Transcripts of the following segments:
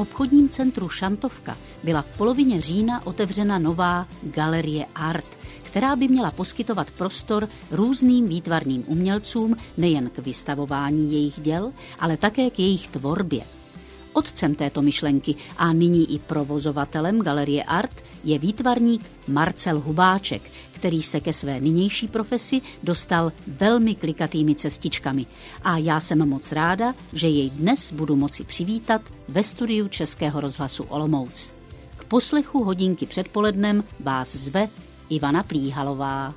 obchodním centru Šantovka byla v polovině října otevřena nová Galerie Art, která by měla poskytovat prostor různým výtvarným umělcům nejen k vystavování jejich děl, ale také k jejich tvorbě. Otcem této myšlenky a nyní i provozovatelem Galerie Art je výtvarník Marcel Hubáček, který se ke své nynější profesi dostal velmi klikatými cestičkami. A já jsem moc ráda, že jej dnes budu moci přivítat ve studiu Českého rozhlasu Olomouc. K poslechu hodinky předpolednem vás zve Ivana Plíhalová.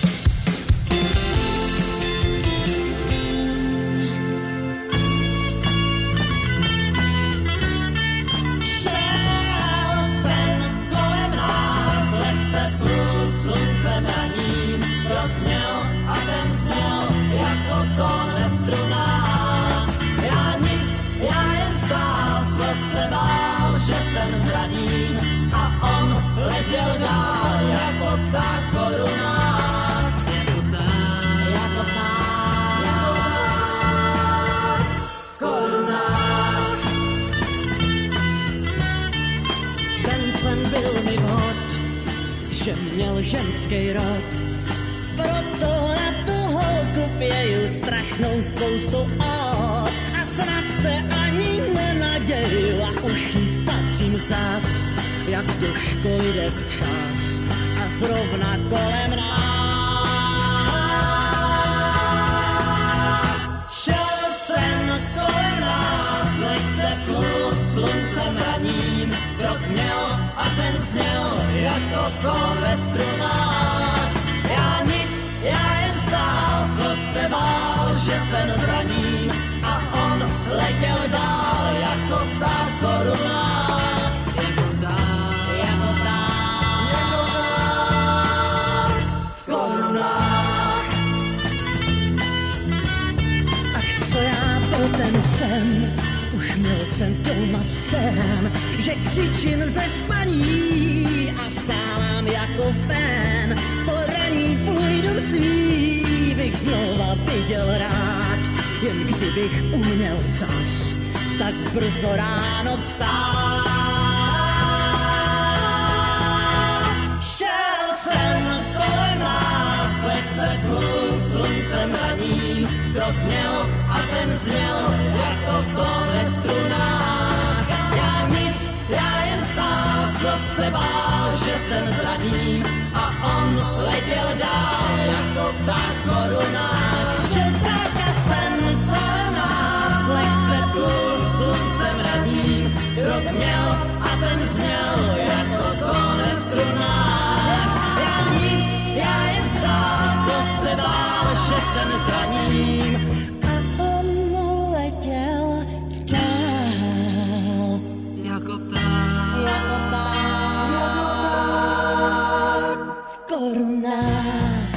Že měl ženský rod, proto na tu holku pěju strašnou spoustu od. A snad se ani nenaděju a už jí spatřím zas, jak do školy jde včas a zrovna kolem nás. Šel jsem kolem nás, lehce plul sluncem raním, krok měl a ten zněl jako kol ve strunách. Já nic, já jen stál, slov se bál, že jsem zraním a on letěl dál jako pták korunách. Jako pták v korunách. Ach, co já pro ten sen, už měl jsem doma scén, že křičím ze spaní a sálám jako fén. Po raní půjdu svý, bych znova viděl rád, jen kdybych uměl zas tak brzo ráno vstát. Šel jsem kolem nás, lehce plul sluncem raním, krok měl a ten zněl jako kol ve strunách. Já nic, já jen stál, slov se bál, že jsem zraním a on letěl dál jako pták korunách. Přeskáka jsem kolem nás, lehce plul sluncem raním, krok měl a ten zněl jako kol ve strunách. Já nic, já jen stál, slov se bál, že jsem zraním a on letěl dál jako pták v korunách.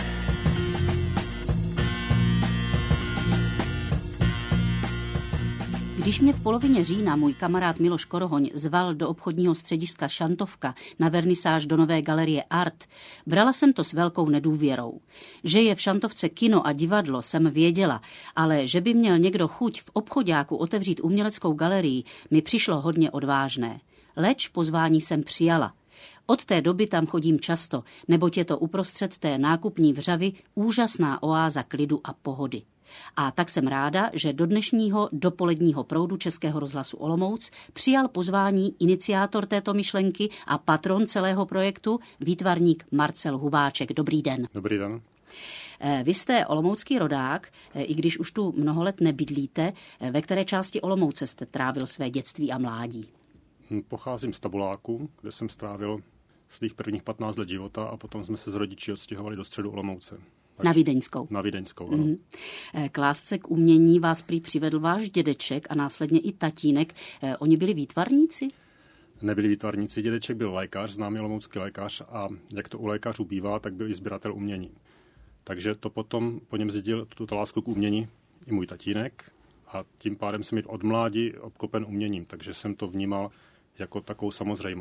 Když mě v polovině října můj kamarád Miloš Korohoň zval do obchodního střediska Šantovka na vernisáž do nové Galerie Art, brala jsem to s velkou nedůvěrou. Že je v Šantovce kino a divadlo, jsem věděla, ale že by měl někdo chuť v obchoďáku otevřít uměleckou galerii, mi přišlo hodně odvážné. Leč pozvání jsem přijala. Od té doby tam chodím často, neboť je to uprostřed té nákupní vřavy úžasná oáza klidu a pohody. A tak jsem ráda, že do dnešního dopoledního proudu Českého rozhlasu Olomouc přijal pozvání iniciátor této myšlenky a patron celého projektu, výtvarník Marcel Hubáček. Dobrý den. Dobrý den. Vy jste olomoucký rodák, i když už tu mnoho let nebydlíte. Ve které části Olomouce jste trávil své dětství a mládí? Pocházím z Tabuláku, kde jsem strávil svých prvních 15 let života a potom jsme se s rodiči odstěhovali do středu Olomouce. Na Vídeňskou. Na Vídeňskou, ano. K lásce k umění vás prý přivedl váš dědeček a následně i tatínek. Oni byli výtvarníci? Nebyli výtvarníci. Dědeček byl lékař, známý olomoucký lékař a jak to u lékařů bývá, tak byl i sběratel umění. Takže to potom po něm zdědil tuto lásku k umění i můj tatínek a tím pádem jsem byl od mládí obklopen uměním, takže jsem to vnímal jako takovou samozřejmost.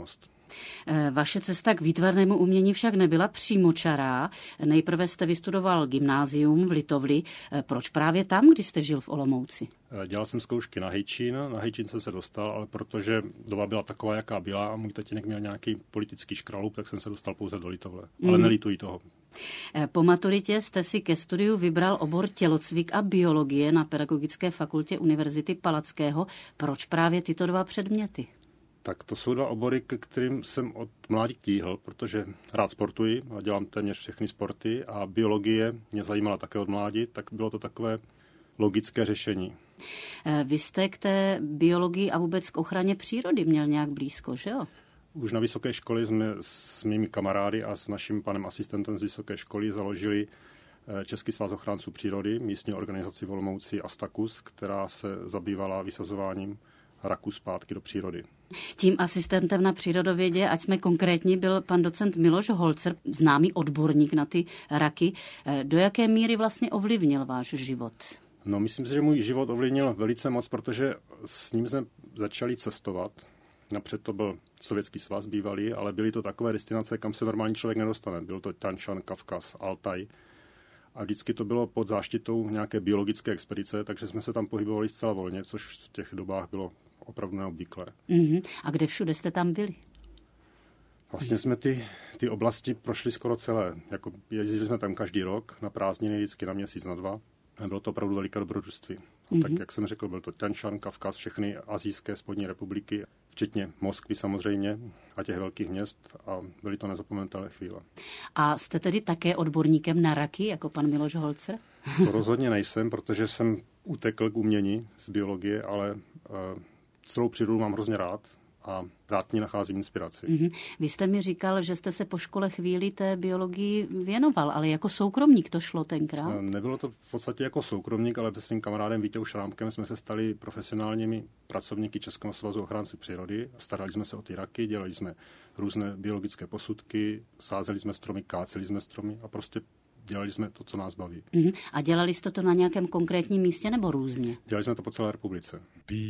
Vaše cesta k výtvarnému umění však nebyla přímočará. Nejprve jste vystudoval gymnázium v Litovli. Proč právě tam, když jste žil v Olomouci? Dělal jsem zkoušky na Hejčín. Na Hejčín jsem se dostal, ale protože doba byla taková, jaká byla a můj tatínek měl nějaký politický škraloup, tak jsem se dostal pouze do Litovle. Ale nelituji toho. Po maturitě jste si ke studiu vybral obor tělocvik a biologie na Pedagogické fakultě Univerzity Palackého. Proč právě tyto dva předměty? Tak to jsou dva obory, ke kterým jsem od mládí tíhl, protože rád sportuji a dělám téměř všechny sporty a biologie mě zajímala také od mládí, tak bylo to takové logické řešení. Vy jste k té biologii a vůbec k ochraně přírody měl nějak blízko, že jo? Už na vysoké školy jsme s mými kamarády a s naším panem asistentem z vysoké školy založili Český svaz ochránců přírody, místní organizaci v Olomouci Astakus, která se zabývala vysazováním raků zpátky do přírody. Tím asistentem na přírodovědě, ať jsme konkrétní, byl pan docent Miloš Holzer, známý odborník na ty raky. Do jaké míry vlastně ovlivnil váš život? No, myslím si, že můj život ovlivnil velice moc, protože s ním jsme začali cestovat. Napřed to byl Sovětský svaz bývalý, ale byly to takové destinace, kam se normální člověk nedostane. Byl to Tanšan, Kavkaz, Altaj. A vždycky to bylo pod záštitou nějaké biologické expedice, takže jsme se tam pohybovali zcela volně, což v těch dobách bylo opravdu neobvyklé. A kde všude jste tam byli? Vlastně jsme ty oblasti prošli skoro celé. Jako jezdili jsme tam každý rok na prázdniny, vždycky na měsíc, na dva. A bylo to opravdu veliké dobrodružství. A tak, jak jsem řekl, byl to Tanšan, Kavkaz, všechny asijské spodní republiky, včetně Moskvy samozřejmě a těch velkých měst, a byly to nezapomenutelné chvíle. A jste tedy také odborníkem na raky, jako pan Miloš Holzer? To rozhodně nejsem, protože jsem utekl k umění z biologie, ale celou přírodu mám hrozně rád a rád ní nacházím inspiraci. Vy jste mi říkal, že jste se po škole chvíli té biologii věnoval, ale jako soukromník to šlo tenkrát? Nebylo to v podstatě jako soukromník, ale se svým kamarádem Vítěou Šrámkem jsme se stali profesionálními pracovníky Českého svazu ochránců přírody. Starali jsme se o ty raky, dělali jsme různé biologické posudky, sázeli jsme stromy, káceli jsme stromy a prostě dělali jsme to, co nás baví. A dělali jste to na nějakém konkrétním místě nebo různě? Dělali jsme to po celé republice.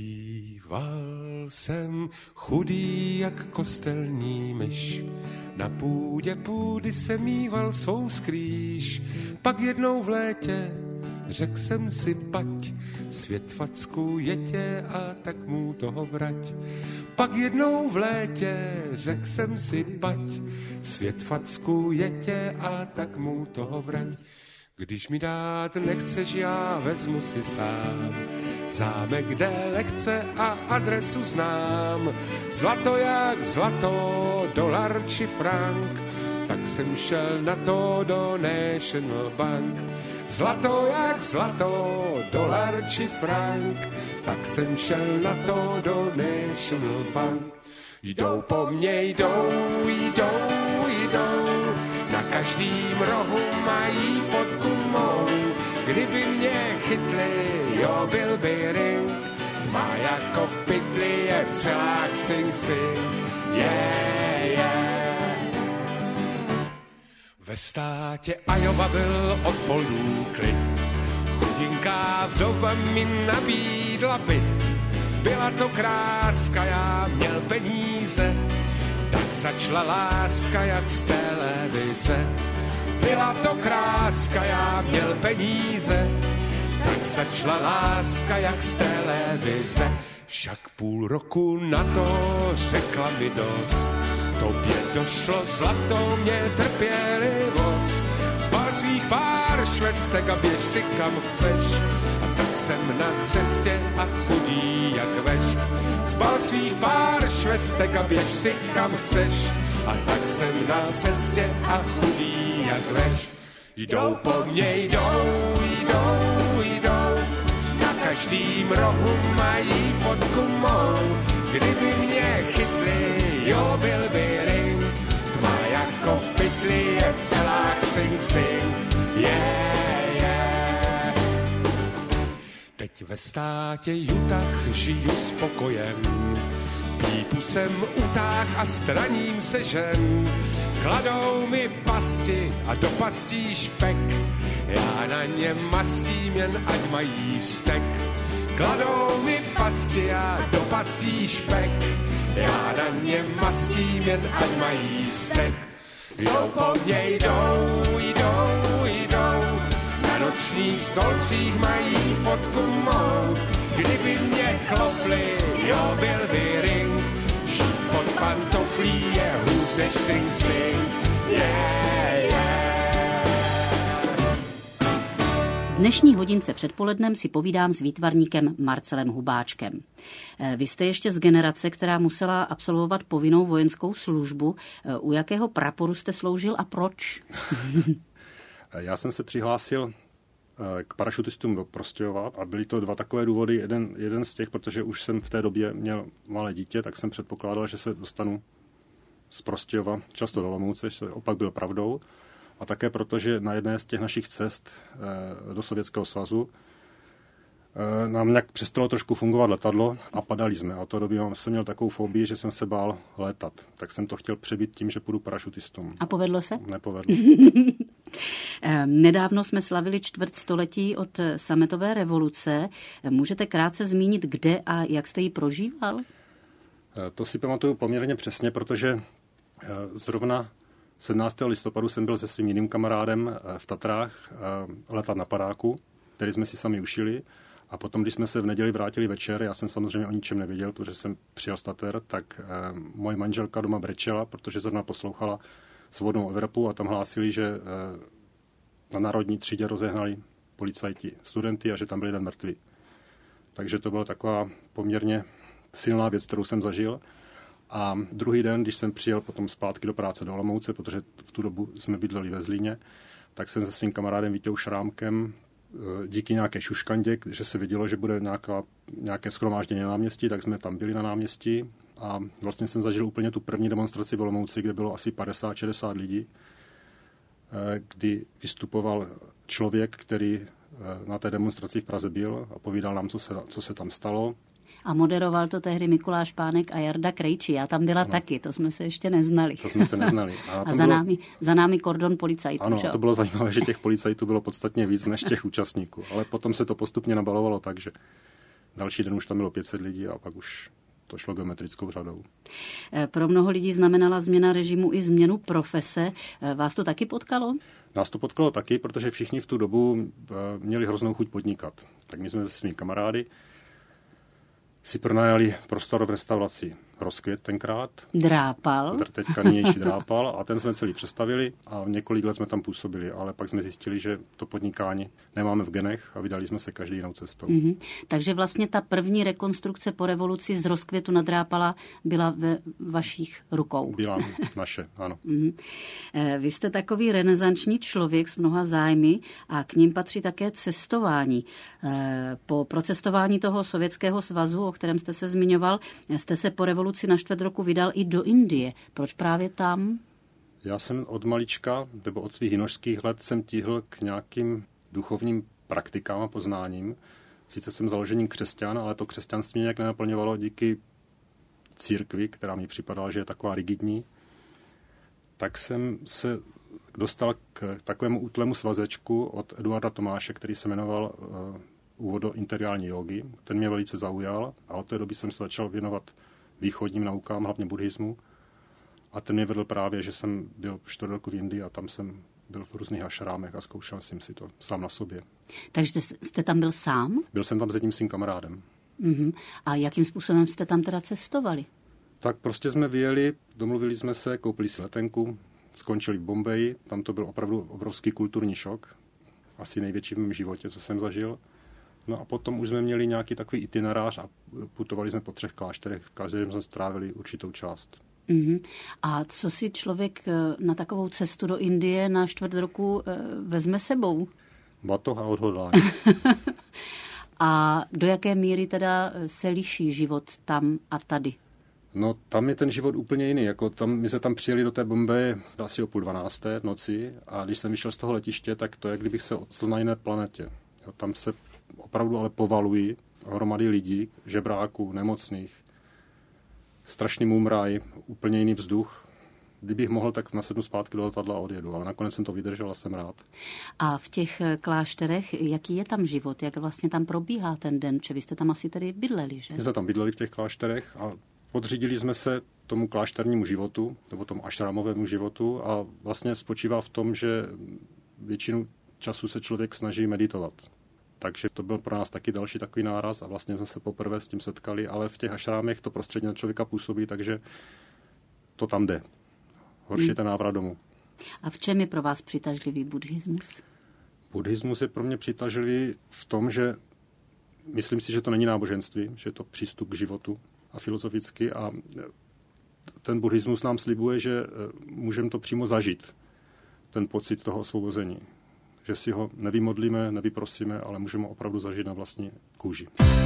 Býval jsem chudý jak kostelní myš, na půdě půdy jsem mýval svou skrýš, pak jednou v létě řekl jsem si pať, svět facku jetě a tak mu toho vrať. Pak jednou v létě řekl jsem si pať, svět facku jetě a tak mu toho vrať. Když mi dát nechceš, já vezmu si sám zámek, kde lehce a adresu znám. Zlato jak zlato, dolar či frank, tak jsem šel na to do National Bank. Zlato jak zlato, dolar či frank, tak jsem šel na to do National Bank. Jdou po mně, jdou, na každým rohu mají fotku mou. Kdyby mě chytli, jo, byl by ring, tma jako v pytli je v celách Sing Sing, Ve státě Iowa byl od polů klid, chudinká vdova mi nabídla byt. Byla to kráska, já měl peníze, tak začala láska jak z televize. Byla to kráska, já měl peníze, tak začala láska jak z televize. Však půl roku na to řekla mi dost, tobě došlo zlato, mě trpělivost. Zbal svých pár švestek a běž si kam chceš, a tak jsem na cestě a chudý jak veš. Zbal svých pár švestek a běž si kam chceš, a tak jsem na cestě a chudý jak veš. Jdou po mně, jdou, na každým rohu mají fotku mou. Kdyby mě chytli, jo, byl by ring, tma jako v pytli je v celách Sing Sing, Teď ve státě Utah žiju s pokojem, pípu jsem utáh a straním se žen. Kladou mi pasti a do pastí špek, já na ně mastím jen ať mají vztek. Kladou mi pasti a do pastí špek, já na ně mastím, jen ať mají vztek. Jo, po mně jdou, na nočních stolcích mají fotku mou. Kdyby mě klopli, jo, byl by ring, šíp pod pantoflí je hůř než Sing Sing, V dnešní hodince předpolednem si povídám s výtvarníkem Marcelem Hubáčkem. Vy jste ještě z generace, která musela absolvovat povinnou vojenskou službu. U jakého praporu jste sloužil a proč? Já jsem se přihlásil k parašutistům do Prostějova a byly to dva takové důvody. Jeden z těch, protože už jsem v té době měl malé dítě, tak jsem předpokládal, že se dostanu z Prostějova často do Olomouce, což opak byl pravdou. A také proto, že na jedné z těch našich cest do Sovětského svazu nám nějak přestalo trošku fungovat letadlo a padali jsme. A od té doby jsem měl takovou fobii, že jsem se bál létat. Tak jsem to chtěl přebít tím, že půjdu parašutistům. A povedlo se? Nepovedlo. Nedávno jsme slavili 400letí od sametové revoluce. Můžete krátce zmínit, kde a jak jste ji prožíval? To si pamatuju poměrně přesně, protože zrovna 17. listopadu jsem byl se svým jiným kamarádem v Tatrách letat na padáku, který jsme si sami ušili. A potom, když jsme se v neděli vrátili večer, já jsem samozřejmě o ničem nevěděl, protože jsem přijel z Tater, tak moje manželka doma brečela, protože zrovna poslouchala Svobodnou Evropu a tam hlásili, že na národní třídě rozehnali policajti studenty a že tam byl jeden mrtvý. Takže to byla taková poměrně silná věc, kterou jsem zažil. A druhý den, když jsem přijel potom zpátky do práce do Olomouce, protože v tu dobu jsme bydleli ve Zlíně, tak jsem se svým kamarádem Vítěou Šrámkem díky nějaké šuškandě, že se vidělo, že bude nějaké shromáždění na náměstí, tak jsme tam byli na náměstí a vlastně jsem zažil úplně tu první demonstraci v Olomouci, kde bylo asi 50-60 lidí, kdy vystupoval člověk, který na té demonstraci v Praze byl a povídal nám, co se tam stalo. A moderoval to tehdy Mikuláš Pánek a Jarda Krejčí. Já tam byla taky, to jsme se ještě neznali. To jsme se neznali. A za námi kordon policajtů. Ano, to bylo zajímavé, že těch policajtů bylo podstatně víc než těch účastníků. Ale potom se to postupně nabalovalo tak, že další den už tam bylo 500 lidí a pak už to šlo geometrickou řadou. Pro mnoho lidí znamenala změna režimu i změnu profese. Vás to taky potkalo? Nás to potkalo taky, protože všichni v tu dobu měli hroznou chuť podnikat. Tak my jsme se svými kamarády si pronajali prostor v restauraci Rozkvět tenkrát. Drápal. Teďka nynější Drápal a ten jsme celý přestavili a několik let jsme tam působili, ale pak jsme zjistili, že to podnikání nemáme v genech a vydali jsme se každý jinou cestou. Mm-hmm. Takže vlastně ta první rekonstrukce po revoluci z Rozkvětu na Drápala byla ve vašich rukou. Byla naše, ano. Mm-hmm. Vy jste takový renesanční člověk s mnoha zájmy a k ním patří také cestování. Po procestování toho Sovětského svazu, o kterém jste se zmiňoval, jste se po revoluci na 4 roku vydal i do Indie. Proč právě tam? Já jsem od malička, nebo od svých jinožských let jsem tíhl k nějakým duchovním praktikám a poznáním. Sice jsem založením křesťan, ale to křesťanství mě nějak nenaplňovalo díky církvi, která mi připadala, že je taková rigidní. Tak jsem se dostal k takovému útlému svazečku od Eduarda Tomáše, který se jmenoval Úvod do interiální jógy. Ten mě velice zaujal a od té doby jsem se začal věnovat východním naukám, hlavně buddhismu. A ten mě vedl právě, že jsem byl 4 roku v Indii a tam jsem byl v různých ašrámech a zkoušel jsem si to sám na sobě. Takže jste tam byl sám? Byl jsem tam s jedním svým kamarádem. Uh-huh. A jakým způsobem jste tam teda cestovali? Tak prostě jsme vyjeli, domluvili jsme se, koupili si letenku, skončili v Bombeji. Tam to byl opravdu obrovský kulturní šok. Asi největší v mém životě, co jsem zažil. No a potom už jsme měli nějaký takový itinerář a putovali jsme po 3 klášterech. V každém jsme strávili určitou část. Mm-hmm. A co si člověk na takovou cestu do Indie na 4 roku vezme sebou? Batoh a odhodlání. A do jaké míry teda se liší život tam a tady? No tam je ten život úplně jiný. My se tam přijeli do té Bombeje asi o 11:30 v noci a když jsem vyšel z toho letiště, tak to je, kdybych se ocitl na jiné planetě. Tam se opravdu ale povalují hromady lidí, žebráků, nemocných. Strašný mumraj, úplně jiný vzduch. kdybych mohl, tak nasednu zpátky do letadla a odjedu, ale nakonec jsem to vydržel a jsem rád. A v těch klášterech, jaký je tam život, jak vlastně tam probíhá ten den, že vy jste tam asi tedy bydleli, že? My jsme tam bydleli v těch klášterech a podřídili jsme se tomu klášternímu životu, nebo tomu ašrámovému životu a vlastně spočívá v tom, že většinu času se člověk snaží meditovat. Takže to byl pro nás taky další takový náraz a vlastně jsme se poprvé s tím setkali, ale v těch ašrámech to prostředí na člověka působí, takže to tam jde. Horší je ten návrat domů. A v čem je pro vás přitažlivý buddhismus? Buddhismus je pro mě přitažlivý v tom, že myslím si, že to není náboženství, že je to přístup k životu a filozoficky a ten buddhismus nám slibuje, že můžeme to přímo zažít, ten pocit toho osvobození. Že si ho nevymodlíme, nevyprosíme, ale můžeme opravdu zažít na vlastní kůži.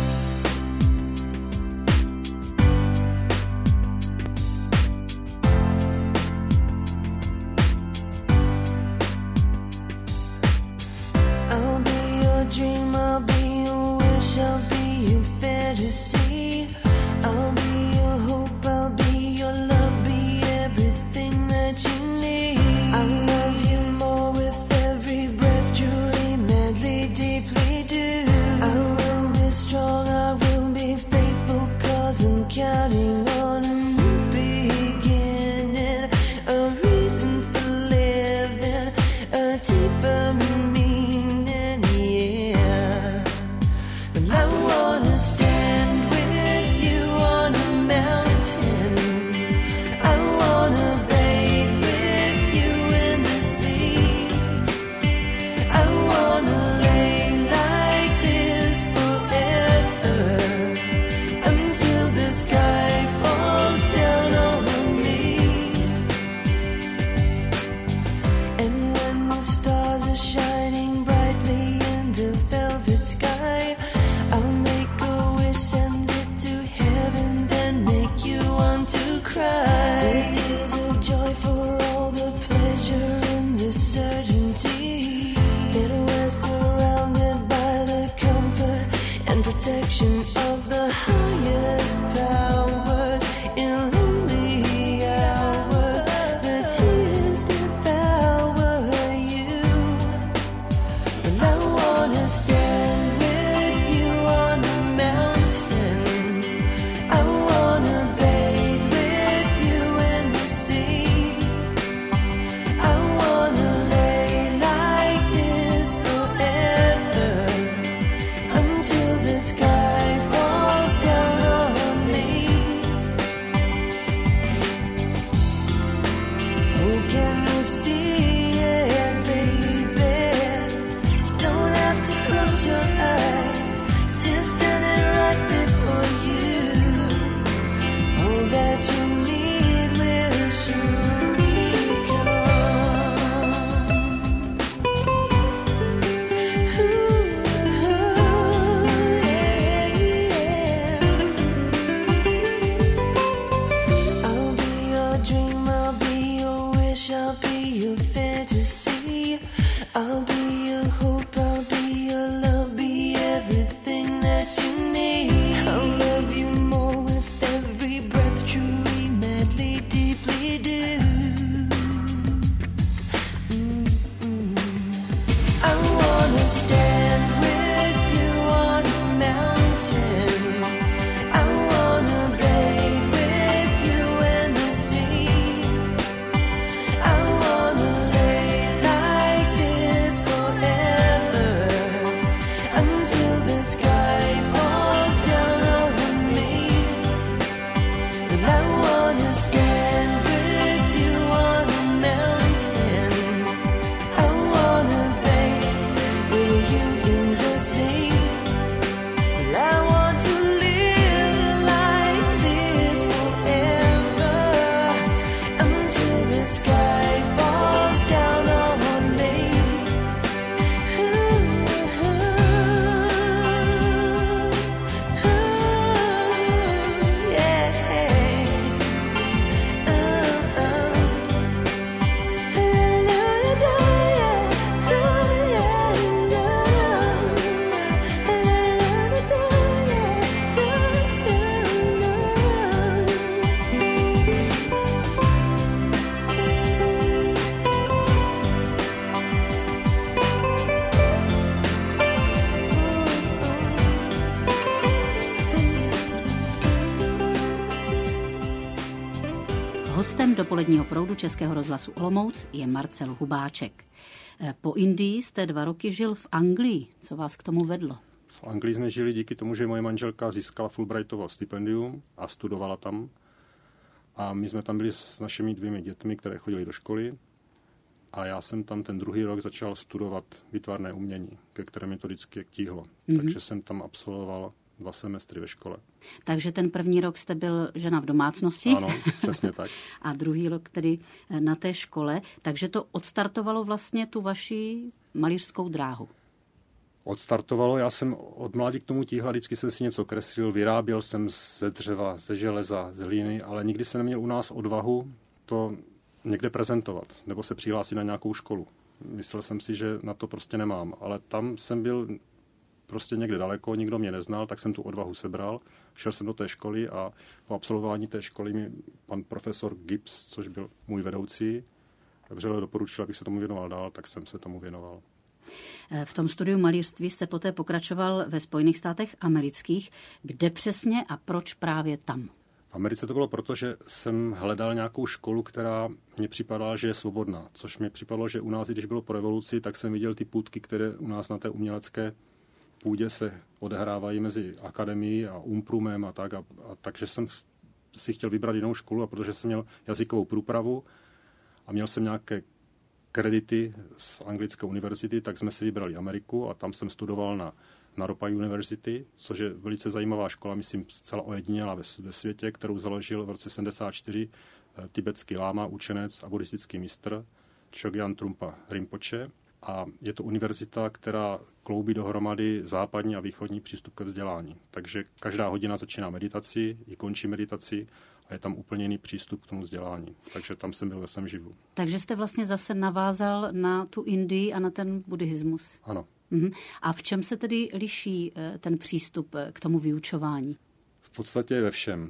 I'll be your dream, I'll be your wish, I'll be your fantasy. I'll be your hope, I'll be your love, be everything that you need. I love you more with every breath, truly, madly, deeply do. I will be strong, I will be faithful, 'cause I'm counting on a new beginning, a reason for living, a deeper meaning, yeah. But I wanna stand with you on a mountain. I wanna bathe with you in the sea. I wanna lay like this forever, until the sky falls down over me. And when the stars are shining brightly in the velvet sky, I'll make a wish, send it to heaven, then make you want to cry. The tears of joy for all the pleasure and the certainty that we're surrounded by the comfort and protection of the highest powers. In lonely hours, the tears devour you. And I wanna stand with you on a mountain. I wanna bathe with you in the sea. I wanna lay like this forever, until the sky Hostem dopoledního proudu Českého rozhlasu Olomouc je Marcel Hubáček. Po Indii jste 2 roky žil v Anglii. Co vás k tomu vedlo? V Anglii jsme žili díky tomu, že moje manželka získala Fulbrightovo stipendium a studovala tam. A my jsme tam byli s našimi 2 dětmi, které chodily do školy. A já jsem tam ten 2. rok začal studovat výtvarné umění, ke které mi to vždycky tíhlo. Takže jsem tam absolvoval 2 semestry ve škole. Takže ten 1. rok jste byl žena v domácnosti. Ano, přesně tak. A 2. rok tedy na té škole. Takže to odstartovalo vlastně tu vaši malířskou dráhu. Odstartovalo, já jsem od mládí k tomu tíhla, vždycky jsem si něco kreslil, vyráběl jsem ze dřeva, ze železa, z hlíny, ale nikdy jsem neměl u nás odvahu to někde prezentovat, nebo se přihlásit na nějakou školu. Myslel jsem si, že na to prostě nemám, ale tam jsem byl prostě někde daleko, nikdo mě neznal, tak jsem tu odvahu sebral. Šel jsem do té školy a po absolvování té školy mi pan profesor Gibbs, což byl můj vedoucí, vřele doporučil, abych se tomu věnoval dál, tak jsem se tomu věnoval. V tom studiu malířství jste poté pokračoval ve Spojených státech amerických. Kde přesně a proč právě tam? V Americe to bylo proto, že jsem hledal nějakou školu, která mě připadala, že je svobodná. Což mi připadalo, že u nás, když bylo po revoluci, tak jsem viděl ty půtky, které u nás na té umělecké půdě se odehrávají mezi akademií a umprumem a tak. A takže jsem si chtěl vybrat jinou školu, a protože jsem měl jazykovou průpravu a měl jsem nějaké kredity z anglické univerzity, tak jsme si vybrali Ameriku a tam jsem studoval na Naropa University, což je velice zajímavá škola, myslím zcela ojedinělá ve světě, kterou založil v roce 74 tibetský láma, učenec a buddhistický mistr Chögyam Trungpa Rinpoche. A je to univerzita, která kloubí dohromady západní a východní přístup ke vzdělání. Takže každá hodina začíná meditací, i končí meditací a je tam úplně jiný přístup k tomu vzdělání. Takže tam jsem byl ve svém živlu. Takže jste vlastně zase navázal na tu Indii a na ten buddhismus. Ano. A v čem se tedy liší ten přístup k tomu vyučování? V podstatě ve všem.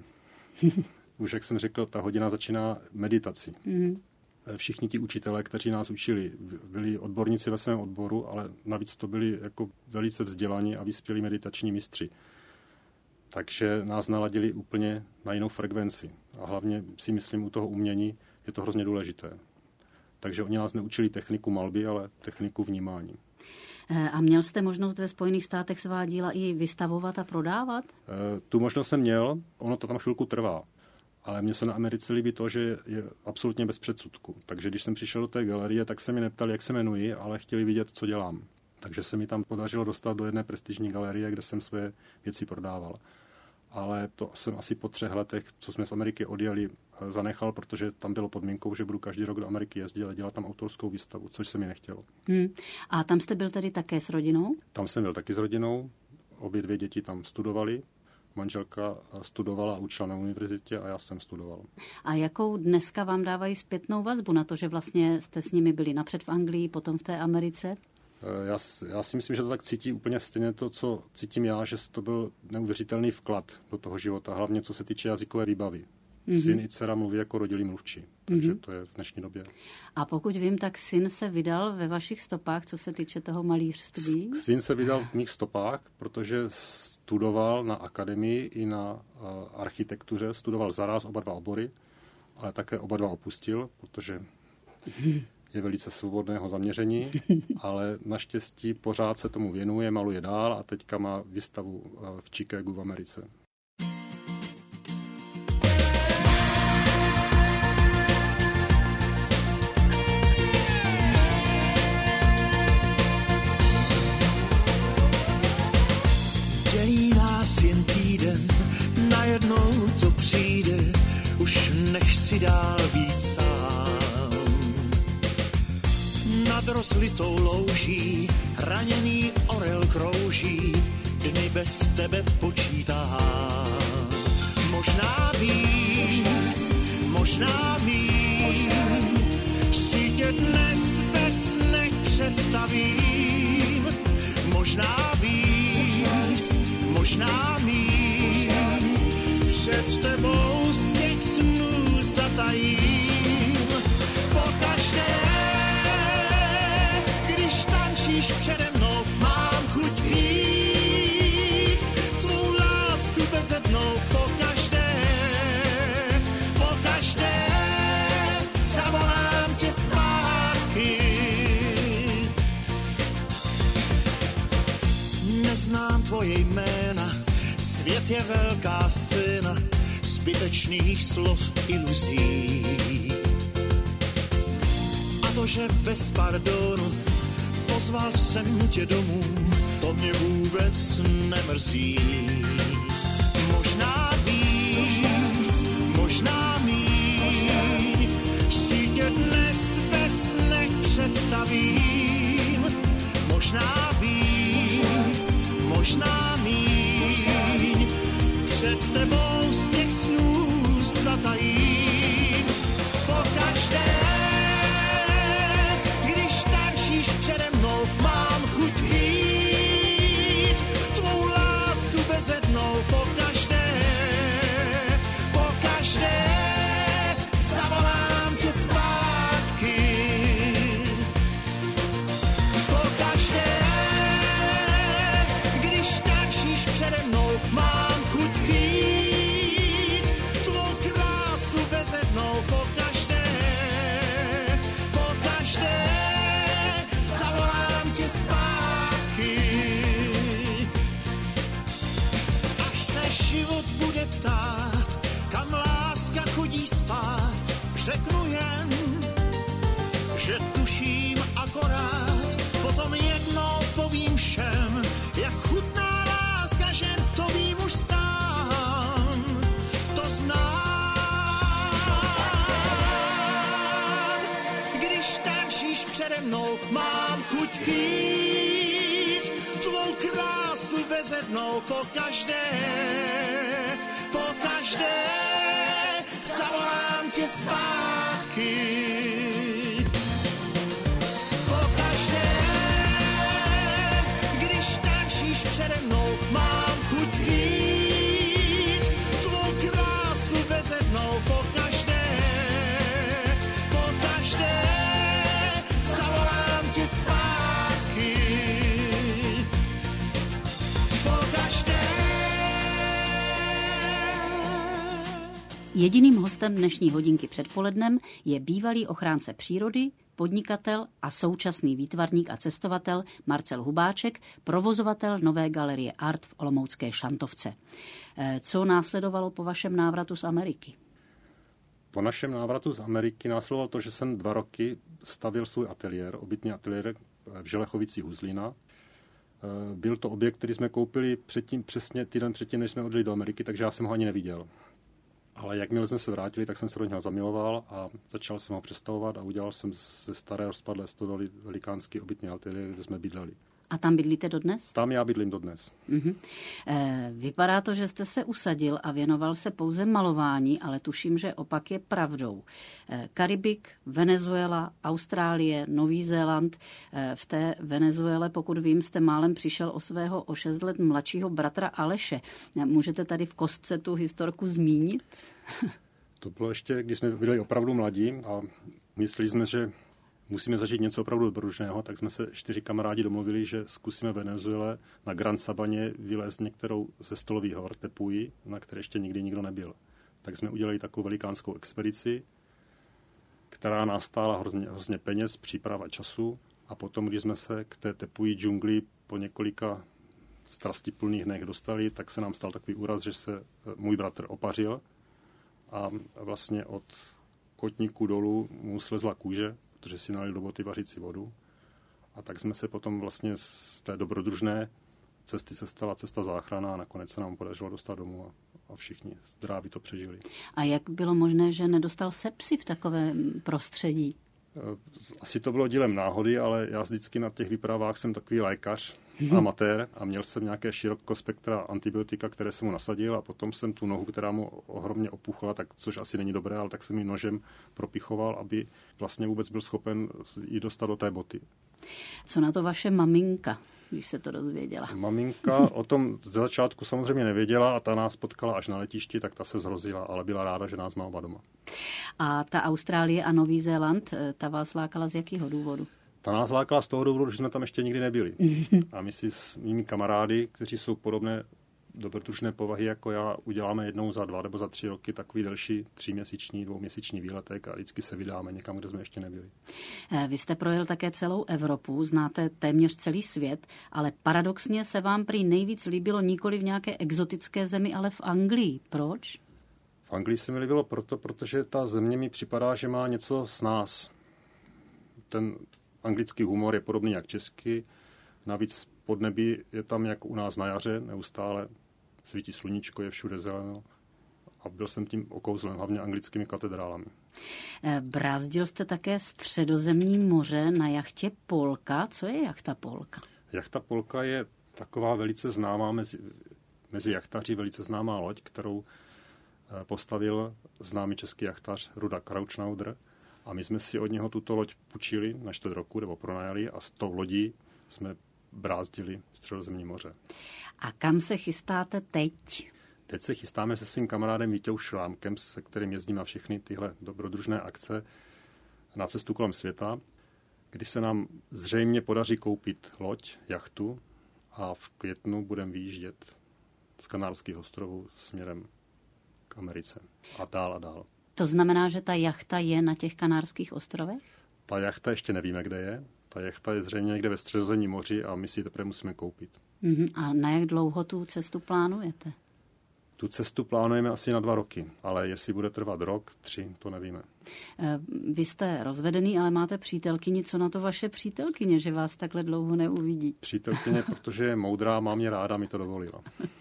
Už jak jsem řekl, ta hodina začíná meditací. Všichni ti učitelé, kteří nás učili, byli odborníci ve svém odboru, ale navíc to byli jako velice vzdělaní a vyspělí meditační mistři. Takže nás naladili úplně na jinou frekvenci. A hlavně si myslím, u toho umění je to hrozně důležité. Takže oni nás neučili techniku malby, ale techniku vnímání. A měl jste možnost ve Spojených státech svá díla i vystavovat a prodávat? Tu možnost jsem měl, ono to tam chvilku trvá. Ale mně se na Americe líbí to, že je absolutně bez předsudku. Takže když jsem přišel do té galerie, tak se mi neptali, jak se jmenuji, ale chtěli vidět, co dělám. Takže se mi tam podařilo dostat do jedné prestižní galerie, kde jsem své věci prodával. Ale to jsem asi po 3 letech, co jsme z Ameriky odjeli, zanechal, protože tam bylo podmínkou, že budu každý rok do Ameriky jezdit a dělat tam autorskou výstavu, což se mi nechtělo. A tam jste byl tedy také s rodinou? Tam jsem byl taky s rodinou, obě 2 děti tam studovaly. Manželka studovala a učila na univerzitě a já jsem studoval. A jakou dneska vám dávají zpětnou vazbu na to, že vlastně jste s nimi byli napřed v Anglii, potom v té Americe? Já si myslím, že to tak cítí úplně stejně to, co cítím já, že to byl neuvěřitelný vklad do toho života, hlavně co se týče jazykové výbavy. Syn i dcera mluví jako rodilí mluvčí, takže to je v dnešní době. A pokud vím, tak syn se vydal ve vašich stopách, co se týče toho malířství? Syn se vydal v mých stopách, protože studoval na akademii i na architektuře, studoval zaraz oba 2 obory, ale také oba 2 opustil, protože je velice svobodného zaměření, ale naštěstí pořád se tomu věnuje, maluje dál a teďka má výstavu v Chicagu v Americe. Dělí nás jen týden, najednou to přijde, už nechci dál být sám. Nad rozlitou louží raněný orel krouží, dny bez tebe počítám. Možná víc, si tě dnes ve snech představím. Možná víc, možná míň, před tebou z těch snů zatajím. Pokaždé, když tančíš přede mnou, mám chuť pít tvou tvoje jména. Svět je velká scéna zbytečných slov iluzí. A to, že bez pardonu pozval jsem tě domů, to mě vůbec nemrzí. Možná víc, možná míň, si tě dnes ve snech představím. Možná víc, možná míň, před tebou z těch snů zatajím. Pokaždé, když tančíš přede mnou, mám chuť být tvou lásku bezednou. Pokaždé zavolám tě zpátky. Pokaždé, když tančíš přede mnou, mám chuť být tvou krásu bezednou. Pokaždé zavolám tě zpátky. Až se život bude ptát, kam láska chodí spát, řeknu jen, že tuším akorát. Potom jednou povím všem, jak chutná láska žen, to vím už sám, to znám. Když tančíš přede mnou, mám chuť pít tvou krásu bezednou. Pokaždé zavolám tě zpátky. Pokaždé, když tančíš přede mnou, mám chuť pít tvou krásu bezednou. Pokaždé zavolám tě zpátky. Jediným hostem dnešní hodinky předpolednem je bývalý ochránce přírody, podnikatel a současný výtvarník a cestovatel Marcel Hubáček, provozovatel Nové galerie Art v olomoucké Šantovce. Co následovalo po vašem návratu z Ameriky? Po našem návratu z Ameriky následovalo to, že jsem 2 roky stavil svůj ateliér, obytný ateliér v Želechovicích u Zlína. Byl to objekt, který jsme koupili přesně týden předtím, než jsme odjeli do Ameriky, takže já jsem ho ani neviděl. Ale jakmile jsme se vrátili, tak jsem se do něho zamiloval a začal jsem ho přestavovat a udělal jsem ze staré rozpadlé stodoly velikánský obytný ateliér, kde jsme bydleli. A tam bydlíte dodnes? Tam já bydlím dodnes. Vypadá to, že jste se usadil a věnoval se pouze malování, ale tuším, že opak je pravdou. Karibik, Venezuela, Austrálie, Nový Zéland. V té Venezuele, pokud vím, jste málem přišel o 6 let mladšího bratra Aleše. Můžete tady v kostce tu historku zmínit? To bylo ještě, když jsme byli opravdu mladí a mysleli jsme, že musíme zažít něco opravdu dobrodružného, tak jsme se 4 kamarádi domluvili, že zkusíme v Venezuele na Gran Sabaně vylézt některou ze stolových hor Tepuji, na které ještě nikdy nikdo nebyl. Tak jsme udělali takovou velikánskou expedici, která nás stála hrozně peněz, příprav a času. A potom, když jsme se k té Tepuji džungli po několika strastiplných dnech dostali, tak se nám stal takový úraz, že se můj bratr opařil a vlastně od kotníku dolů mu slezla kůže, protože si nalil do boty vařící vodu. A tak jsme se potom vlastně z té dobrodružné cesty se stala cesta záchrana a nakonec se nám podařilo dostat domů a všichni zdraví to přežili. A jak bylo možné, že nedostal sepsi v takovém prostředí? Asi to bylo dílem náhody, ale já vždycky na těch výpravách jsem takový lékař, amatér a měl jsem nějaké širokospektra antibiotika, které jsem mu nasadil a potom jsem tu nohu, která mu ohromně opuchla, tak, což asi není dobré, ale tak jsem ji nožem propichoval, aby vlastně vůbec byl schopen ji dostat do té boty. Co na to vaše maminka, když se to dozvěděla? Maminka o tom ze začátku samozřejmě nevěděla a ta nás potkala až na letišti, tak ta se zhrozila, ale byla ráda, že nás má oba doma. A ta Austrálie a Nový Zéland, ta vás lákala z jakého důvodu? Ta nás lákala z toho důvodu, že jsme tam ještě nikdy nebyli. A my si s mými kamarády, kteří jsou podobné dobrodružné povahy jako já uděláme jednou za 2 nebo za 3 roky takový delší 3měsíční, 2měsíční výletek a vždycky se vydáme někam, kde jsme ještě nebyli. Vy jste projel také celou Evropu, znáte téměř celý svět, ale paradoxně se vám prý nejvíc líbilo nikoli v nějaké exotické zemi, ale v Anglii. Proč? V Anglii se mi líbilo protože ta země mi připadá, že má něco s nás. Ten anglický humor je podobný jak český, navíc podnebí je tam jak u nás na jaře, neustále svítí sluníčko, je všude zeleno a byl jsem tím okouzlen, hlavně anglickými katedrálami. Brázdil jste také Středozemní moře na jachtě Polka. Co je jachta Polka? Jachta Polka je taková velice známá mezi jachtaři, velice známá loď, kterou postavil známý český jachtař Ruda Kraučnauder a my jsme si od něho tuto loď půjčili na 4 roku nebo pronajali a s tou lodí jsme brázdili Středozemní moře. A kam se chystáte teď? Teď se chystáme se svým kamarádem Vítěou Šrámkem, se kterým jezdím na všechny tyhle dobrodružné akce na cestu kolem světa, kdy se nám zřejmě podaří koupit loď, jachtu a v květnu budeme vyjíždět z Kanárských ostrovů směrem k Americe a dál a dál. To znamená, že ta jachta je na těch Kanárských ostrovech? Ta jachta ještě nevíme, kde je. Ta jachta je zřejmě někde ve Středozemním moři a my si ji teprve musíme koupit. A na jak dlouho tu cestu plánujete? Tu cestu plánujeme asi na 2 roky, ale jestli bude trvat 1, 3 roky, to nevíme. Vy jste rozvedený, ale máte přítelkyni. Co na to vaše přítelkyně, že vás takhle dlouho neuvidí? Přítelkyně, protože je moudrá, má mě ráda, mi to dovolila.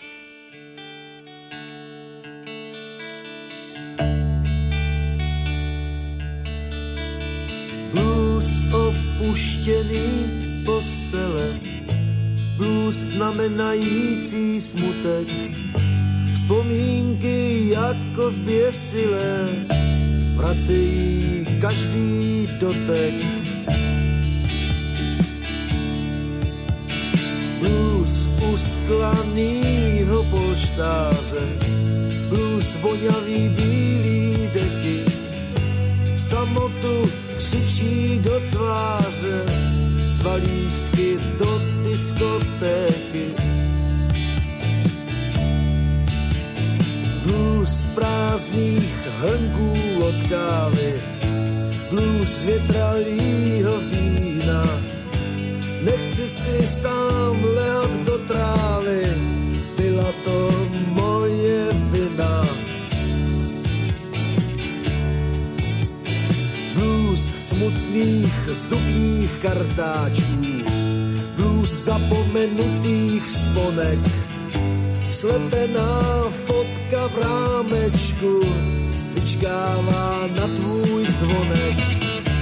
Blues opuštěný postele, blues znamenající smutek, vzpomínky jako zběsilé vracejí každý dotek. Blues ustlanýho polštáře, blues voňavý bílý deky, samotu křičí do tváře, 2 lístky do diskotéky. Blues prázdných hrnků od kávy, blues větralýho vína, nechci si sám lehat do trávy, byla to moje vina. Smutných zubních kartáčů, blues zapomenutých sponek, slepená fotka v rámečku vyčkává na tvůj zvonek.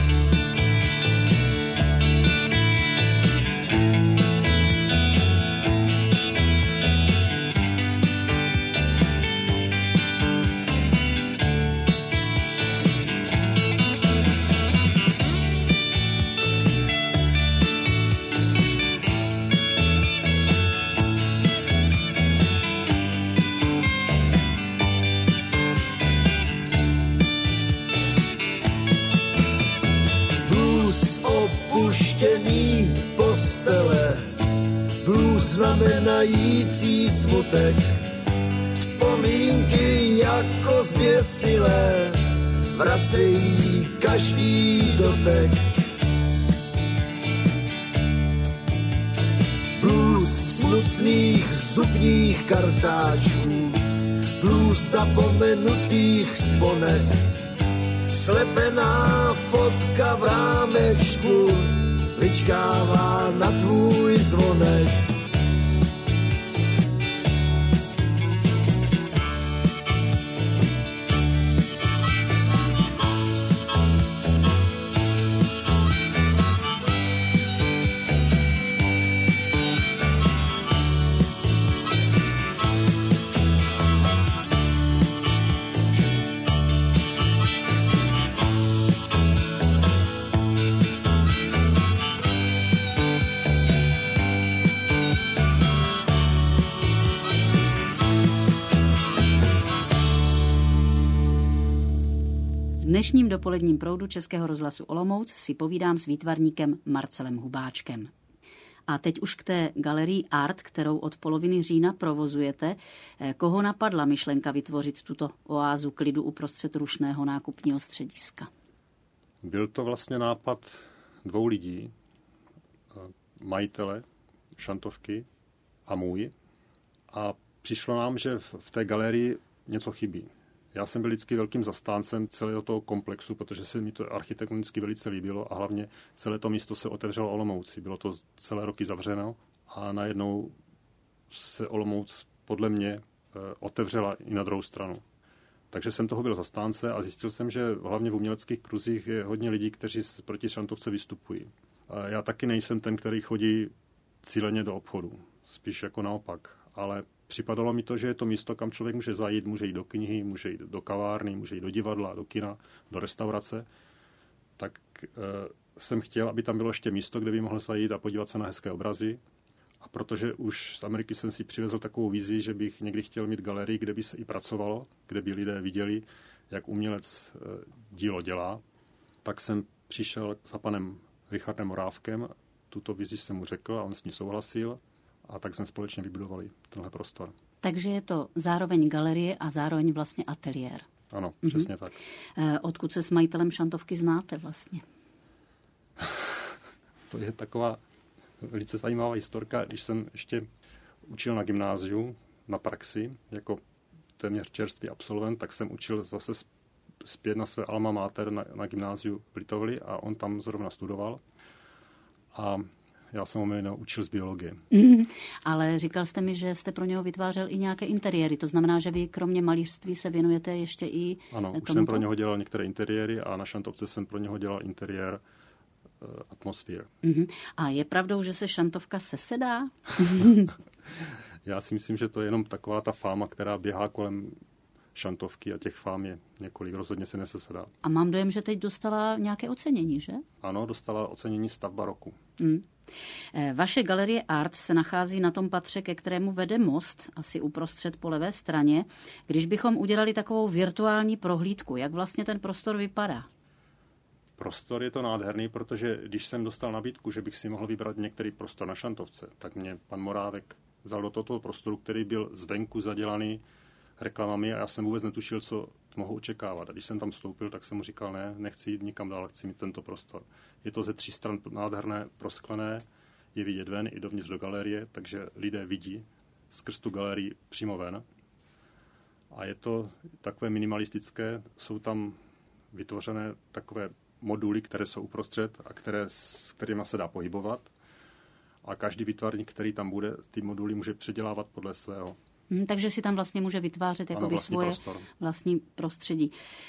Opuštěný postele, blues znamenající smutek, vzpomínky jako zběsilé vracejí každý dotek. Blues smutných zubních kartáčů, blues zapomenutých sponek, slepená fotka v rámečku vyčkává na tvůj zvonek. V dnešním dopoledním proudu Českého rozhlasu Olomouc si povídám s výtvarníkem Marcelem Hubáčkem. A teď už k té galerii Art, kterou od poloviny října provozujete. Koho napadla myšlenka vytvořit tuto oázu klidu uprostřed rušného nákupního střediska? Byl to vlastně nápad 2 lidí, majitele šantovky a můj. A přišlo nám, že v té galerii něco chybí. Já jsem byl vždycky velkým zastáncem celého toho komplexu, protože se mi to architektonicky velice líbilo a hlavně celé to místo se otevřelo Olomouci. Bylo to celé roky zavřeno a najednou se Olomouc podle mě otevřela i na druhou stranu. Takže jsem toho byl zastánce a zjistil jsem, že hlavně v uměleckých kruzích je hodně lidí, kteří proti šantovce vystupují. A já taky nejsem ten, který chodí cíleně do obchodu. Spíš jako naopak. Ale připadalo mi to, že je to místo, kam člověk může zajít, může jít do knihy, může jít do kavárny, může jít do divadla, do kina, do restaurace. Tak jsem chtěl, aby tam bylo ještě místo, kde by mohl zajít a podívat se na hezké obrazy. A protože už z Ameriky jsem si přivezl takovou vizi, že bych někdy chtěl mít galerii, kde by se i pracovalo, kde by lidé viděli, jak umělec dílo dělá, tak jsem přišel za panem Richardem Morávkem, tuto vizi jsem mu řekl a on s ní souhlasil a tak jsme společně vybudovali tenhle prostor. Takže je to zároveň galerie a zároveň vlastně ateliér. Ano, přesně tak. Odkud se s majitelem šantovky znáte vlastně? To je taková velice zajímavá historka. Když jsem ještě učil na gymnáziu, na praxi, jako téměř čerstvý absolvent, tak jsem učil zase zpět na své alma mater na gymnáziu v Litovli a on tam zrovna studoval. A já jsem ho jméno učil z biologie. Ale říkal jste mi, že jste pro něho vytvářel i nějaké interiéry. To znamená, že vy kromě malířství se věnujete ještě i Ano, už jsem pro něho dělal některé interiéry a na šantovce jsem pro něho dělal interiér atmosfér. A je pravdou, že se šantovka sesedá? Já si myslím, že to je jenom taková ta fáma, která běhá kolem šantovky a těch fám je několik, rozhodně se nesesedá. A mám dojem, že teď dostala nějaké ocenění, že? Ano, dostala ocenění stavba roku. Vaše galerie Art se nachází na tom patře, ke kterému vede most, asi uprostřed po levé straně. Když bychom udělali takovou virtuální prohlídku, jak vlastně ten prostor vypadá? Prostor je to nádherný, protože když jsem dostal nabídku, že bych si mohl vybrat některý prostor na šantovce, tak mě pan Morávek vzal do tohoto prostoru, který byl zvenku zadělaný reklamami a já jsem vůbec netušil, co mohu očekávat. A když jsem tam vstoupil, tak jsem mu říkal, ne, nechci jít nikam dál, chci mít tento prostor. Je to ze 3 stran nádherné, prosklené, je vidět ven i dovnitř do galerie, takže lidé vidí skrz tu galerii přímo ven. A je to takové minimalistické, jsou tam vytvořené takové moduly, které jsou uprostřed a s kterými se dá pohybovat. A každý výtvarník, který tam bude, ty moduly může předělávat podle svého. Takže si tam vlastně může vytvářet jakoby svoje vlastní prostředí.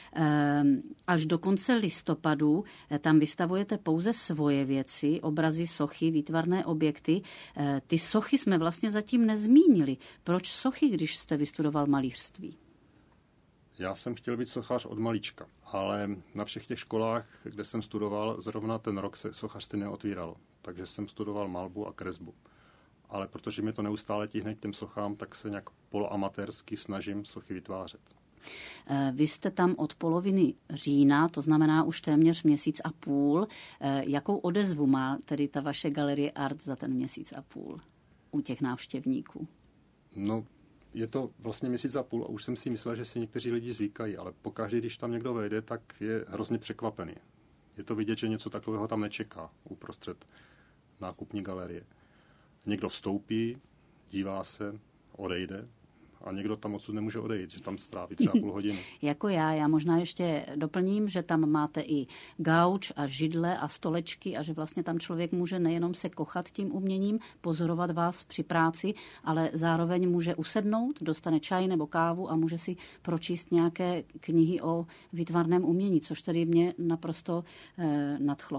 Až do konce listopadu tam vystavujete pouze svoje věci, obrazy, sochy, výtvarné objekty. Ty sochy jsme vlastně zatím nezmínili. Proč sochy, když jste vystudoval malířství? Já jsem chtěl být sochař od malička, ale na všech těch školách, kde jsem studoval, zrovna ten rok se sochařství neotvíralo. Takže jsem studoval malbu a kresbu. Ale protože mě to neustále tíhne k těm sochám, tak se nějak poloamatérsky snažím sochy vytvářet. Vy jste tam od poloviny října, to znamená už téměř měsíc a půl. Jakou odezvu má tedy ta vaše galerie Art za ten měsíc a půl u těch návštěvníků? No, je to vlastně měsíc a půl a už jsem si myslel, že si někteří lidi zvykají, ale pokaždé, když tam někdo vejde, tak je hrozně překvapený. Je to vidět, že něco takového tam nečeká uprostřed nákupní galerie. Někdo vstoupí, dívá se, odejde a někdo tam odsud nemůže odejít, že tam stráví třeba půl hodiny. Jako já možná ještě doplním, že tam máte i gauč a židle a stolečky a že vlastně tam člověk může nejenom se kochat tím uměním, pozorovat vás při práci, ale zároveň může usednout, dostane čaj nebo kávu a může si pročíst nějaké knihy o výtvarném umění, což tedy mě naprosto nadchlo.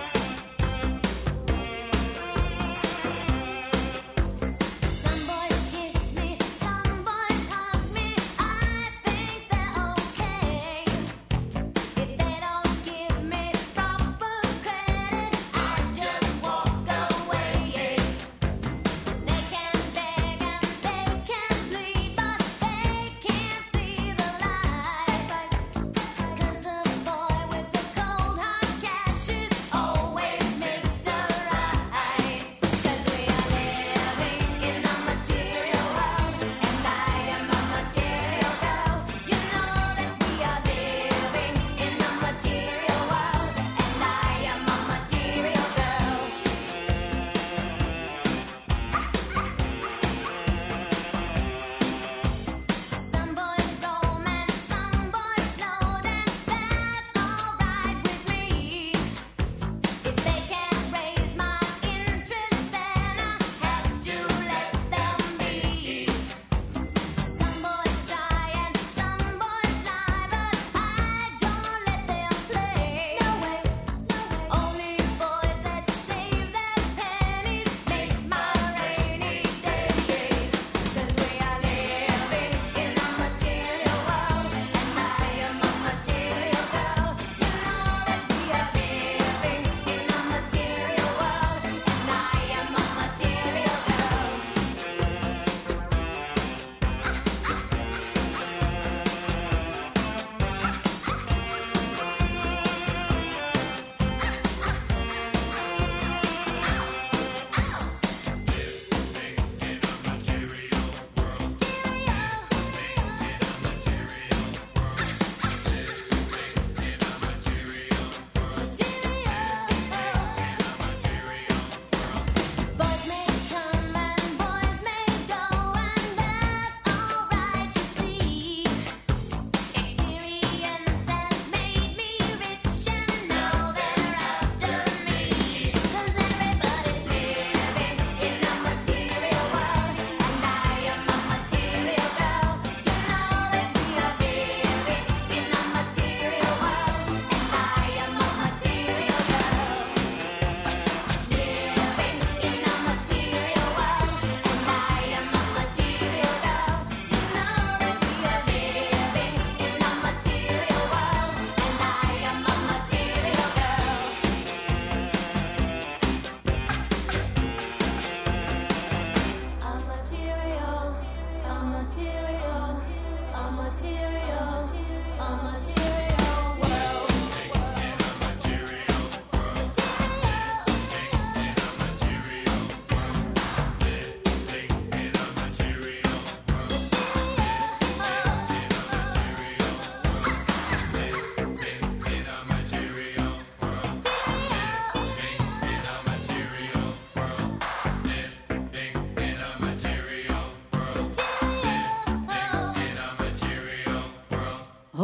Some boys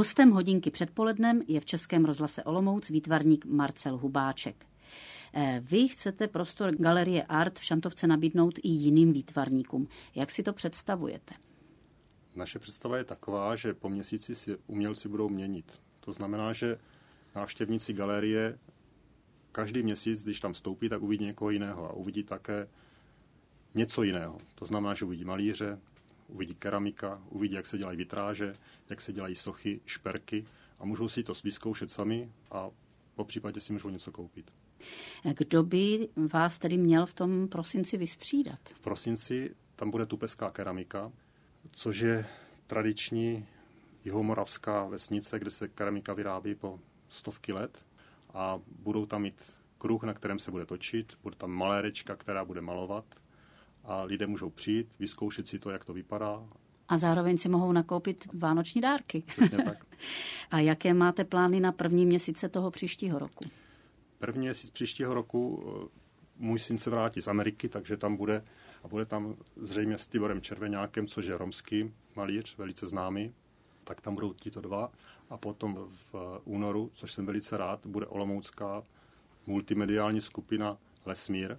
Hostem hodinky předpolednem je v Českém rozhlase Olomouc výtvarník Marcel Hubáček. Vy chcete prostor Galerie Art v Šantovce nabídnout i jiným výtvarníkům. Jak si to představujete? Naše představa je taková, že po měsíci si umělci budou měnit. To znamená, že návštěvníci galerie každý měsíc, když tam vstoupí, tak uvidí někoho jiného a uvidí také něco jiného. To znamená, že uvidí malíře, uvidí keramika, uvidí, jak se dělají vitráže, jak se dělají sochy, šperky a můžou si to vyzkoušet sami a po případě si můžou něco koupit. Kdo by vás tedy měl v tom prosinci vystřídat? V prosinci tam bude tupeská keramika, což je tradiční jihomoravská vesnice, kde se keramika vyrábí po stovky let a budou tam mít kruh, na kterém se bude točit, bude tam malérečka, která bude malovat a lidé můžou přijít, vyzkoušet si to, jak to vypadá. A zároveň si mohou nakoupit vánoční dárky. Přesně tak. A jaké máte plány na první měsíce toho příštího roku? První měsíc příštího roku můj syn se vrátí z Ameriky, takže tam bude a bude tam zřejmě s Tiborem Červeňákem, což je romský malíř, velice známý. Tak tam budou tito dva. A potom v únoru, což jsem velice rád, bude olomoucká multimediální skupina Lesmír.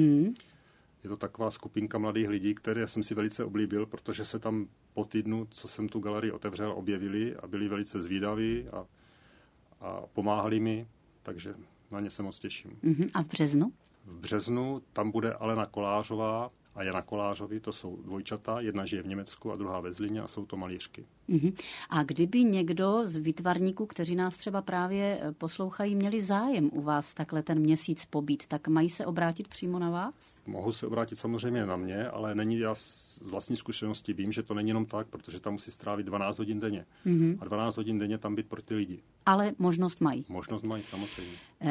Je to taková skupinka mladých lidí, které jsem si velice oblíbil, protože se tam po týdnu, co jsem tu galerii otevřel, objevili a byli velice zvídaví a pomáhali mi, takže na ně se moc těším. A v březnu? V březnu tam bude Alena Kolářová a Jana Kolářovi, to jsou dvojčata, jedna žije v Německu a druhá ve Zlíně a jsou to malířky. A kdyby někdo z výtvarníků, kteří nás třeba právě poslouchají, měli zájem u vás takhle ten měsíc pobít, tak mají se obrátit přímo na vás? Mohou se obrátit samozřejmě na mě, ale já z vlastní zkušenosti vím, že to není jenom tak, protože tam musí strávit 12 hodin denně. A 12 hodin denně tam být pro ty lidi. Ale možnost mají. Možnost mají, samozřejmě.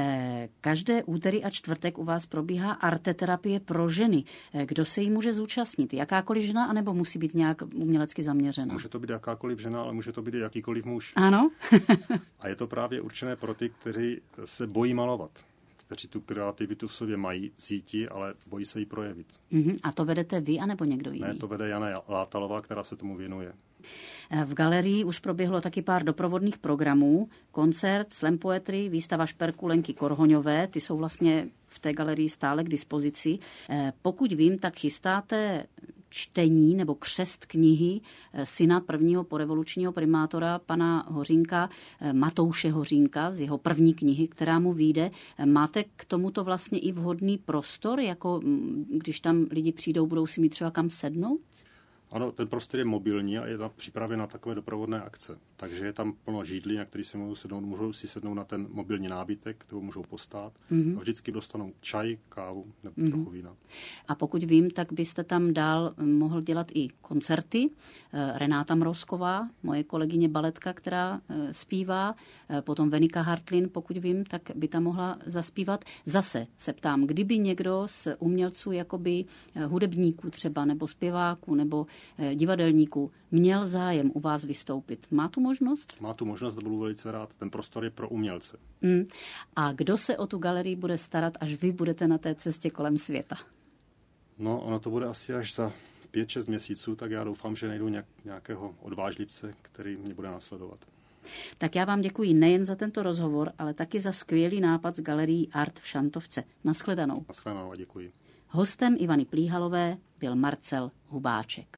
Každé úterý a čtvrtek u vás probíhá arteterapie pro ženy. Kdo se jí může zúčastnit? Jakákoliv žena, anebo musí být nějak umělecky zaměřená? Může to být jakákoliv žena, ale může to být i jakýkoliv muž. Ano. A je to právě určené pro ty, kteří se bojí malovat. Kteří tu kreativitu v sobě mají, cítí, ale bojí se jí projevit. A to vedete vy, anebo někdo jiný? Ne, to vede Jana Látalová, která se tomu věnuje. V galerii už proběhlo taky pár doprovodných programů. Koncert, slam poetry, výstava šperku Lenky Korhoňové, ty jsou vlastně v té galerii stále k dispozici. Pokud vím, tak chystáte čtení nebo křest knihy syna prvního porevolučního primátora pana Hořínka, Matouše Hořínka, z jeho první knihy, která mu vyjde. Máte k tomuto vlastně i vhodný prostor, jako když tam lidi přijdou, budou si mít třeba kam sednout? Ano, ten prostor je mobilní a je tam připraven na takové doprovodné akce. Takže je tam plno židlí, na který si můžou si sednout na ten mobilní nábytek, nebo můžou postát. A vždycky dostanou čaj, kávu nebo trochu vína. A pokud vím, tak byste tam dál mohl dělat i koncerty. Renáta Mrozková, moje kolegyně baletka, která zpívá, potom Venika Hartlin, pokud vím, tak by tam mohla zaspívat. Zase se ptám, kdyby někdo z umělců, jakoby hudebníků třeba, nebo zpěváků, nebo divadelníků, měl zájem u vás vystoupit. Má tu možnost? Má tu možnost, budu velice rád. Ten prostor je pro umělce. A kdo se o tu galerii bude starat, až vy budete na té cestě kolem světa? No, ono to bude asi až za 5-6 měsíců, tak já doufám, že najdu nějakého odvážlivce, který mě bude následovat. Tak já vám děkuji nejen za tento rozhovor, ale taky za skvělý nápad z galerií Art v Šantovce. Nashledanou. Nashledanou a děkuji. Hostem Ivany Plíhalové byl Marcel Hubáček.